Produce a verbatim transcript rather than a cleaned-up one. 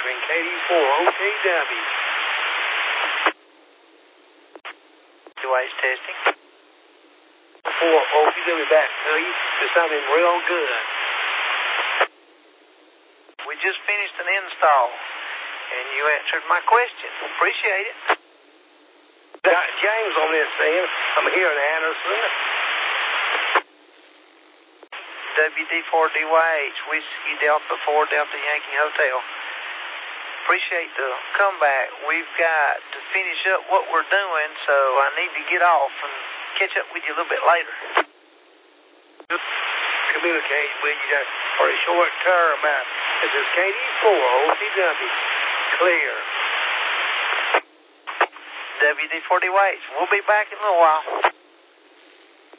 answering K D four O K W. Device testing. four O K W back to you. There's something real good. We just finished an install, and you answered my question. Appreciate it. Got James on this thing. I'm here in Anderson. W D four D Y H, Whiskey Delta four Delta Yankee Hotel. Appreciate the comeback. We've got to finish up what we're doing, so I need to get off and catch up with you a little bit later. Just communicate with you for a short term. Uh, this is K D four O K W. Clear. W D four D Y H, we'll be back in a little while.